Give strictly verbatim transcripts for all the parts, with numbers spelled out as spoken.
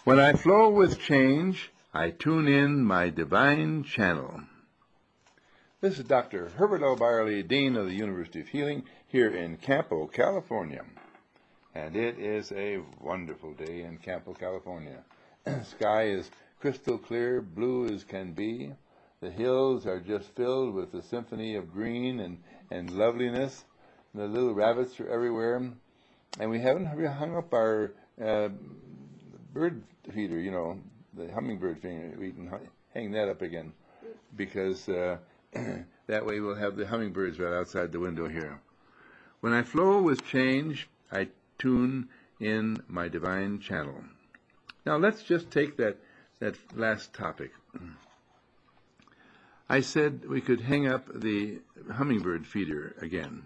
When I flow with change, I tune in my divine channel. This is Doctor Herbert L. Byerly, Dean of the University of Healing, here in Campo, California. And it is a wonderful day in Campo, California. Sky is crystal clear, blue as can be. The hills are just filled with a symphony of green and, and loveliness. The little rabbits are everywhere. And we haven't hung up our uh, bird feeder, you know, the hummingbird feeder. We can hang that up again because uh, that way we'll have the hummingbirds right outside the window here. When I flow with change, I tune in my divine channel. Now let's just take that, that last topic. I said we could hang up the hummingbird feeder again.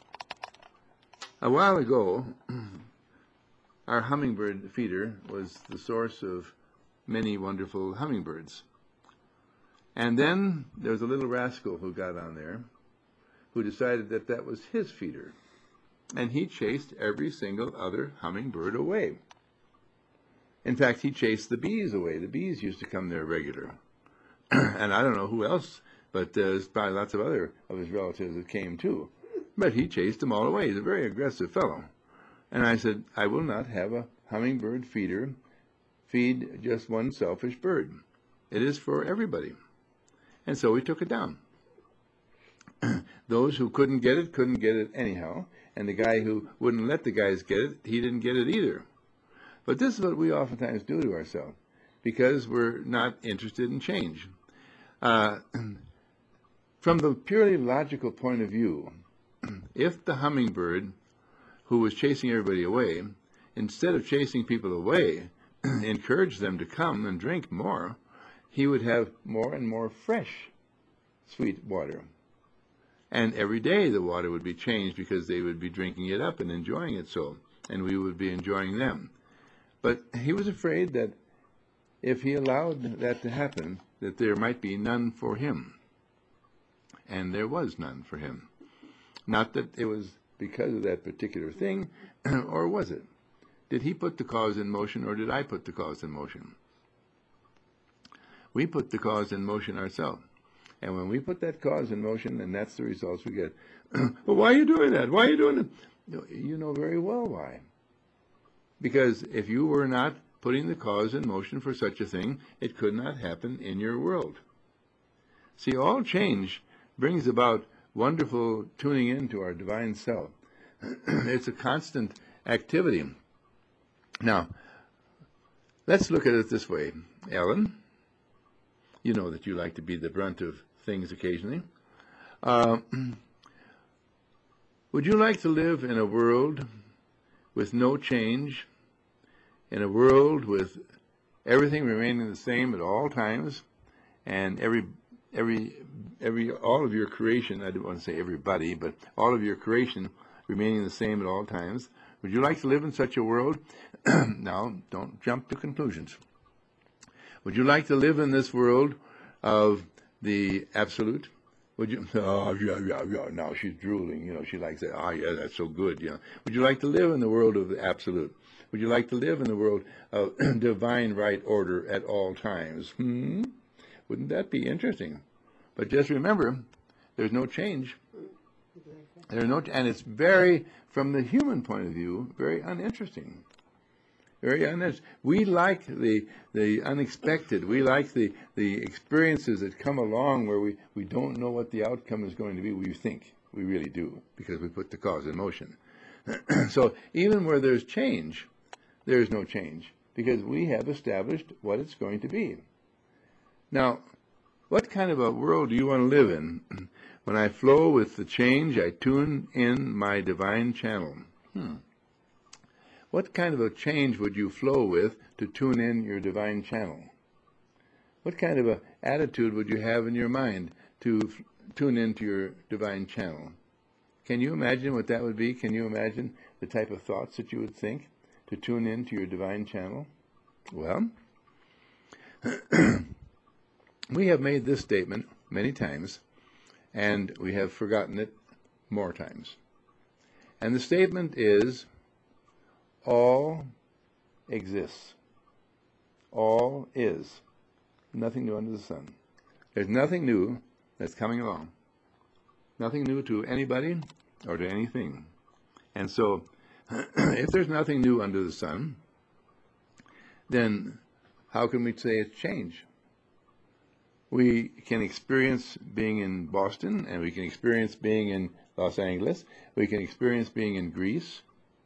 A while ago, our hummingbird feeder was the source of many wonderful hummingbirds. And then there was a little rascal who got on there who decided that that was his feeder. And he chased every single other hummingbird away. In fact, he chased the bees away. The bees used to come there regular. And I don't know who else, but there's probably lots of other of his relatives that came too. But he chased them all away. He's a very aggressive fellow. And I said, I will not have a hummingbird feeder feed just one selfish bird. It is for everybody. And so we took it down. Those who couldn't get it, couldn't get it anyhow. And the guy who wouldn't let the guys get it, he didn't get it either. But this is what we oftentimes do to ourselves, because we're not interested in change. Uh, from the purely logical point of view, if the hummingbird who was chasing everybody away, instead of chasing people away, encouraged them to come and drink more, he would have more and more fresh, sweet water. And every day the water would be changed because they would be drinking it up and enjoying it so, and we would be enjoying them. But he was afraid that if he allowed that to happen, that there might be none for him. And there was none for him. Not that it was because of that particular thing, or was it? Did he put the cause in motion, or did I put the cause in motion? We put the cause in motion ourselves. And when we put that cause in motion, and that's the results we get. Well, why are you doing that? Why are you doing it? You know very well why. Because if you were not putting the cause in motion for such a thing, it could not happen in your world. See, all change brings about wonderful tuning into our divine self. It's a constant activity. Now, let's look at it this way. Ellen, you know that you like to be the brunt of things occasionally. Uh, would you like to live in a world with no change, in a world with everything remaining the same at all times, and every every every all of your creation, I don't want to say everybody, but all of your creation remaining the same at all times? Would you like to live in such a world? Now, don't jump to conclusions. Would you like to live in this world of the absolute? Would you? Oh, yeah, yeah, yeah. Now she's drooling. You know, she likes that. Ah, yeah, that's so good. You know. Would you like to live in the world of the absolute? Would you like to live in the world of divine right order at all times? Hmm? Wouldn't that be interesting? But just remember, there's no change. There's no, and it's very, from the human point of view, very uninteresting. Very uninteresting. We like the the unexpected. We like the the experiences that come along where we we don't know what the outcome is going to be. We think we really do because we put the cause in motion. So even where there's change, there's no change because we have established what it's going to be. Now, what kind of a world do you want to live in? When I flow with the change, I tune in my divine channel. Hmm. What kind of a change would you flow with to tune in your divine channel? What kind of an attitude would you have in your mind to f- tune into your divine channel? Can you imagine what that would be? Can you imagine the type of thoughts that you would think to tune into your divine channel? Well, we have made this statement many times, and we have forgotten it more times. And the statement is, all exists. all is. Nothing new under the sun. There's nothing new that's coming along. Nothing new to anybody or to anything. And so, if there's nothing new under the sun, then how can we say it's change? We can experience being in Boston, and we can experience being in Los Angeles. We can experience being in Greece.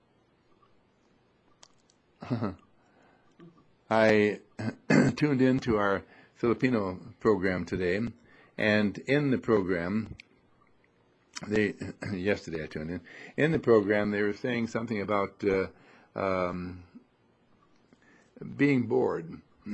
I tuned into our Filipino program today, and in the program, they yesterday I tuned in. In the program, they were saying something about uh, um, being bored,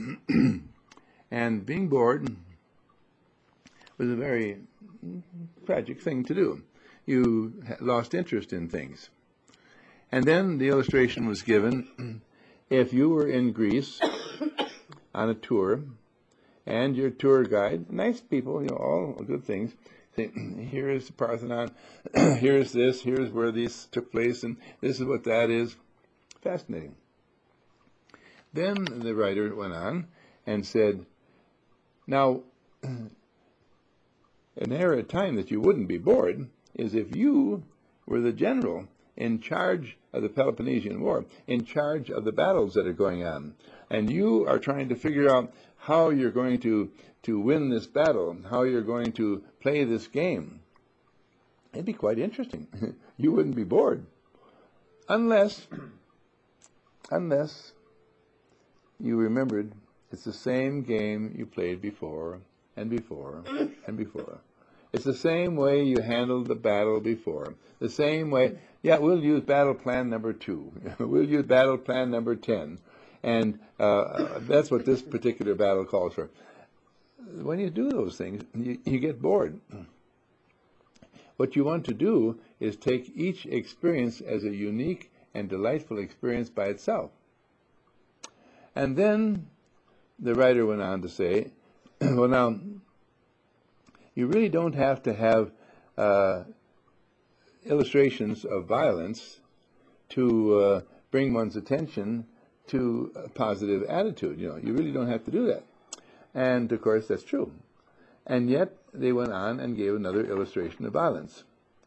and being bored was a very tragic thing to do. You lost interest in things, and then the illustration was given: if you were in Greece on a tour, and your tour guide, nice people, you know, all good things, say, here is the Parthenon, here's this, here's where these took place, and this is what that is. Fascinating. Then the writer went on and said, now, an era of time that you wouldn't be bored is if you were the general in charge of the Peloponnesian War, in charge of the battles that are going on, and you are trying to figure out how you're going to, to win this battle, how you're going to play this game. It'd be quite interesting. You wouldn't be bored. Unless, unless you remembered it's the same game you played before and before and before. It's the same way you handled the battle before. The same way, yeah, we'll use battle plan number two. We'll use battle plan number ten. And uh, that's what this particular battle calls for. When you do those things, you, you get bored. What you want to do is take each experience as a unique and delightful experience by itself. And then the writer went on to say, well, now, you really don't have to have uh, illustrations of violence to uh, bring one's attention to a positive attitude. You know, you really don't have to do that. And, of course, that's true. And yet, they went on and gave another illustration of violence.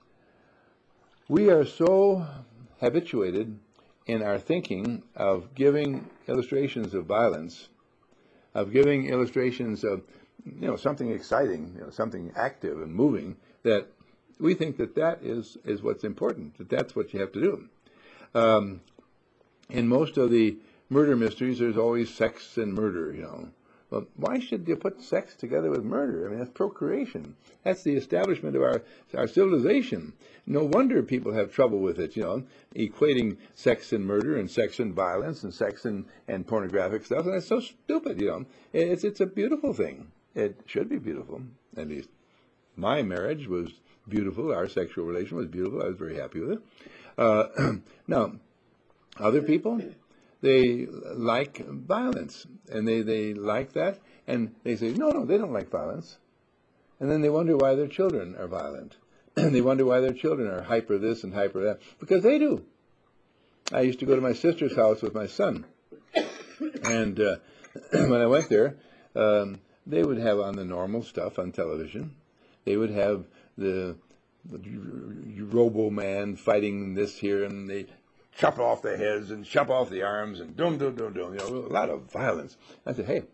We are so habituated in our thinking of giving illustrations of violence, of giving illustrations of, you know, something exciting, you know, something active and moving, that we think that that is, is what's important, that that's what you have to do. Um, in most of the murder mysteries, there's always sex and murder, you know. Well, why should you put sex together with murder? I mean, that's procreation. That's the establishment of our, our civilization. No wonder people have trouble with it, you know, equating sex and murder and sex and violence and sex and, and pornographic stuff. And it's so stupid, you know. It's, it's a beautiful thing. It should be beautiful, at least. My marriage was beautiful. Our sexual relation was beautiful. I was very happy with it. Uh, now, other people, they like violence, and they, they like that, and they say, no, no, they don't like violence. And then they wonder why their children are violent. And they wonder why their children are hyper this and hyper that, because they do. I used to go to my sister's house with my son, and uh, when I went there, um, they would have on the normal stuff on television. They would have the, the Robo-Man fighting this here, and they chop off the heads and chop off the arms and dum dum dum dum. You know, a lot of violence. I said, hey,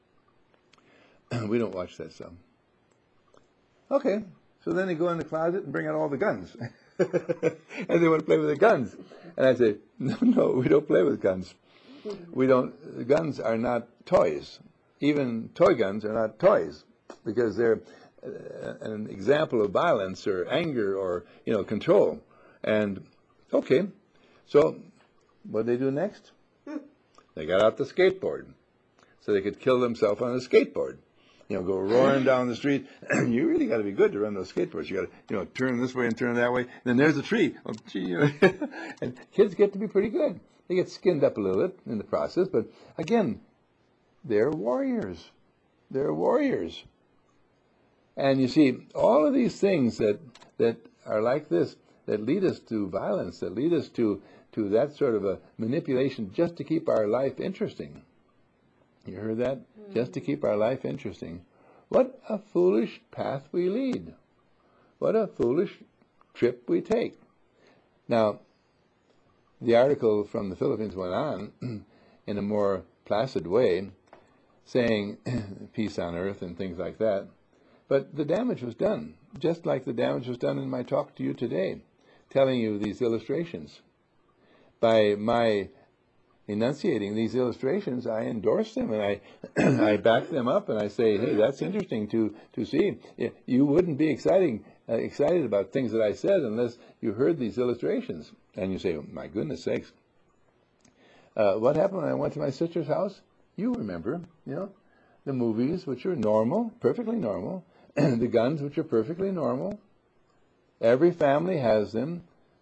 we don't watch that stuff. Okay, so then they go in the closet and bring out all the guns, and they want to play with the guns. And I say, no, no, we don't play with guns. We don't. Guns are not toys. Even toy guns are not toys, because they're uh, an example of violence or anger or, you know, control. And okay. So, what did they do next? They got out the skateboard, so they could kill themselves on a skateboard. You know, go roaring down the street. You really got to be good to run those skateboards. You got to, you know, turn this way and turn that way. And then there's a tree. Oh, gee, and kids get to be pretty good. They get skinned up a little bit in the process, but again, they're warriors. They're warriors. And you see, all of these things that that are like this, that lead us to violence, that lead us to, to that sort of a manipulation just to keep our life interesting. You heard that? Mm-hmm. Just to keep our life interesting. What a foolish path we lead. What a foolish trip we take. Now, the article from the Philippines went on in a more placid way, saying peace on earth and things like that. But the damage was done, just like the damage was done in my talk to you today, telling you these illustrations. By my enunciating these illustrations, I endorse them and I I back them up and I say, hey, that's interesting to, to see. You wouldn't be exciting, uh, excited about things that I said unless you heard these illustrations. And you say, oh, my goodness sakes. Uh, what happened when I went to my sister's house? You remember, you know, the movies, which are normal, perfectly normal, the guns, which are perfectly normal. Every family has them.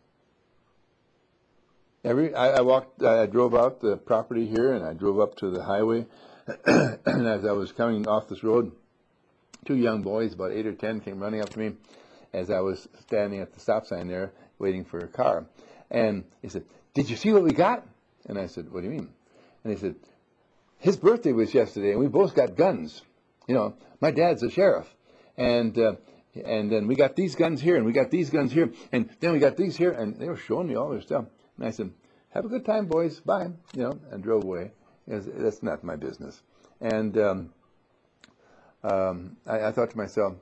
Every I, I walked, I drove out the property here, and I drove up to the highway. And as I was coming off this road, two young boys, about eight or ten, came running up to me as I was standing at the stop sign there, waiting for a car. And he said, "Did you see what we got?" And I said, "What do you mean?" And he said, "His birthday was yesterday, and we both got guns. You know, my dad's a sheriff, and uh, and then we got these guns here, and we got these guns here, and then we got these here." And they were showing me all their stuff. And I said, "Have a good time, boys. Bye." You know, and drove away. That's not my business. And um, um, I, I thought to myself,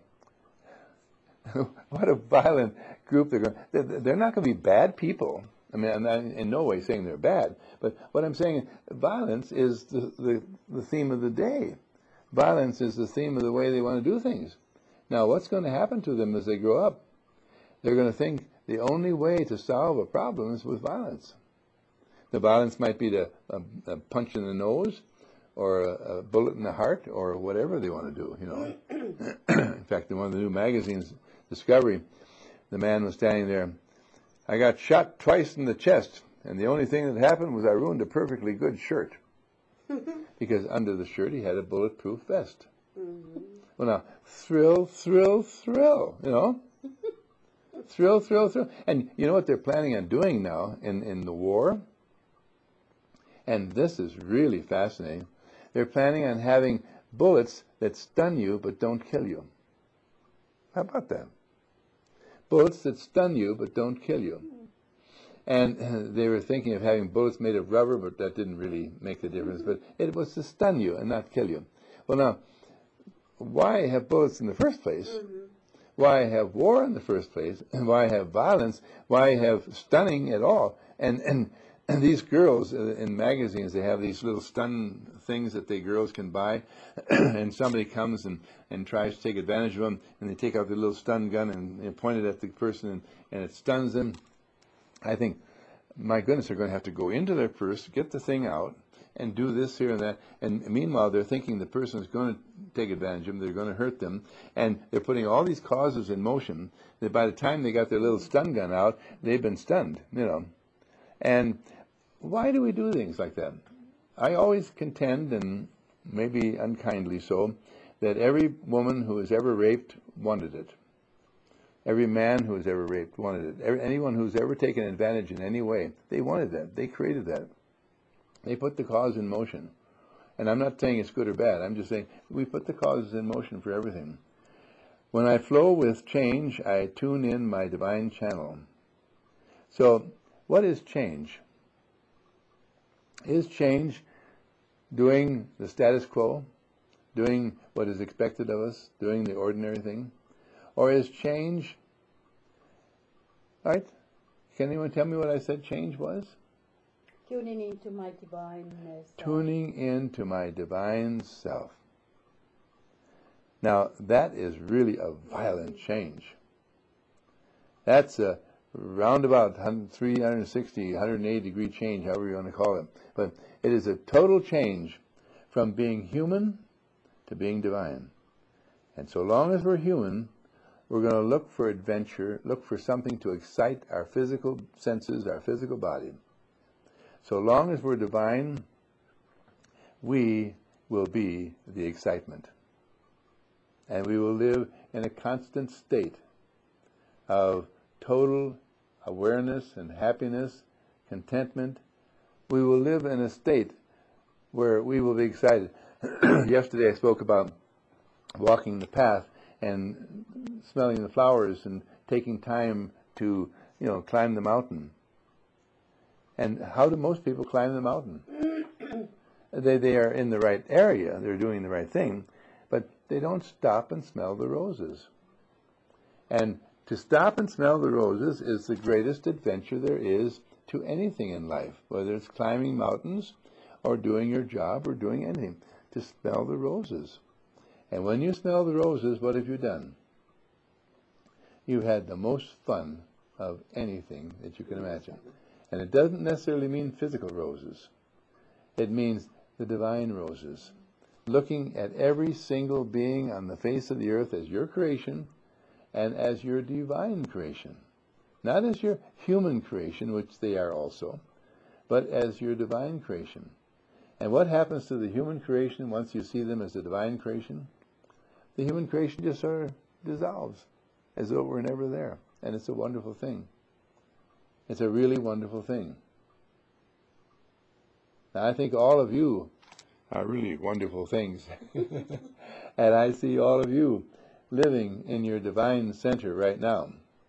what a violent group they're going. They're, they're not going to be bad people. I mean, I'm not in no way saying they're bad, but what I'm saying, violence is the, the, the theme of the day. Violence is the theme of the way they want to do things. Now, what's going to happen to them as they grow up? They're going to think the only way to solve a problem is with violence. The violence might be the, a, a punch in the nose, or a, a bullet in the heart, or whatever they want to do, you know. In fact, in one of the new magazines, Discovery, the man was standing there. "I got shot twice in the chest, and the only thing that happened was I ruined a perfectly good shirt." Because under the shirt he had a bulletproof vest. Mm-hmm. Well, now, thrill, thrill, thrill, you know? Thrill, thrill, thrill. And you know what they're planning on doing now in, in the war? And this is really fascinating. They're planning on having bullets that stun you but don't kill you. How about that? Bullets that stun you but don't kill you. And uh, they were thinking of having bullets made of rubber, but that didn't really make the difference. But it was to stun you and not kill you. Well, now, why have bullets in the first place? Mm-hmm. Why have war in the first place? And why have violence? Why have stunning at all? And and, and these girls uh, in magazines, they have these little stun things that the girls can buy. And somebody comes and, and tries to take advantage of them, and they take out the little stun gun and, and point it at the person, and, and it stuns them. I think, my goodness, they're going to have to go into their purse, get the thing out, and do this here and that. And meanwhile, they're thinking the person is going to take advantage of them, they're going to hurt them, and they're putting all these causes in motion that by the time they got their little stun gun out, they've been stunned, you know. And why do we do things like that? I always contend, and maybe unkindly so, that every woman who was ever raped wanted it. Every man who was ever raped wanted it. Every, anyone who's ever taken advantage in any way, they wanted that. They created that. They put the cause in motion. And I'm not saying it's good or bad. I'm just saying we put the causes in motion for everything. When I flow with change, I tune in my divine channel. So, what is change? Is change doing the status quo, doing what is expected of us, doing the ordinary thing? Or is change, right? Can anyone tell me what I said change was? Tuning into my divine self. Tuning into my divine self. Now, that is really a violent change. That's a roundabout three sixty, one eighty degree change, however you want to call it. But it is a total change from being human to being divine. And so long as we're human, we're going to look for adventure, look for something to excite our physical senses, our physical body. So long as we're divine, we will be the excitement. And we will live in a constant state of total awareness and happiness, contentment. We will live in a state where we will be excited. Yesterday I spoke about walking the path and smelling the flowers and taking time to, you know, climb the mountain. And how do most people climb the mountain? they they are in the right area, they're doing the right thing, but they don't stop and smell the roses. And to stop and smell the roses is the greatest adventure there is to anything in life, whether it's climbing mountains or doing your job or doing anything, to smell the roses. And when you smell the roses, what have you done? You've had the most fun of anything that you can imagine. And it doesn't necessarily mean physical roses. It means the divine roses. Looking at every single being on the face of the earth as your creation and as your divine creation. Not as your human creation, which they are also, but as your divine creation. And what happens to the human creation once you see them as the divine creation? The human creation just sort of dissolves, as though it were never there. And it's a wonderful thing. It's a really wonderful thing. Now, I think all of you are really wonderful things. And I see all of you living in your divine center right now.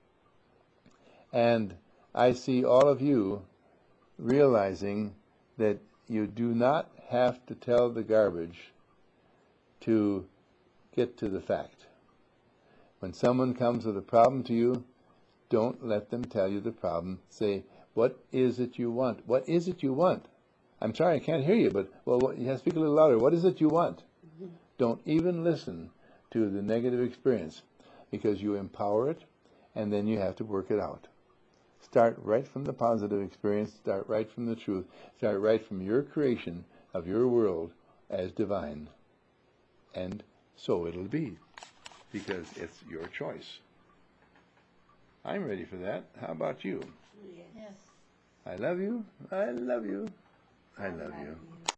And I see all of you realizing that you do not have to tell the garbage to get to the fact. When someone comes with a problem to you, don't let them tell you the problem. Say, what is it you want? What is it you want? I'm sorry, I can't hear you, but well, what, you have to speak a little louder. What is it you want? Mm-hmm. Don't even listen to the negative experience, because you empower it, and then you have to work it out. Start right from the positive experience. Start right from the truth. Start right from your creation of your world as divine. And so it'll be, because it's your choice. I'm ready for that. How about you? Yes. I love you. I love you. I love you.